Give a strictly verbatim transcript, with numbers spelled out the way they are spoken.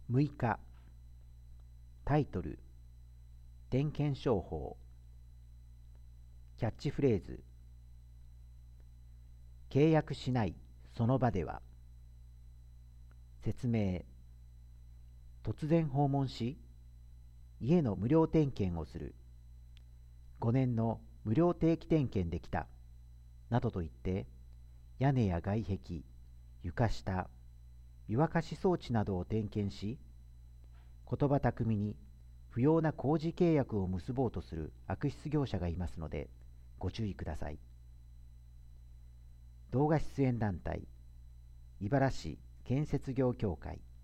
むいか、タイトル、点検商法。キャッチフレーズ、契約しない、その場では。説明、突然訪問し、家の無料点検をする。ごねんの無料定期点検できた。などと言って、屋根や外壁、床下、湯沸かし装置などを点検し、言葉巧みに不要な工事契約を結ぼうとする悪質業者がいますので、ご注意ください。動画出演団体、茨城市建設業協会。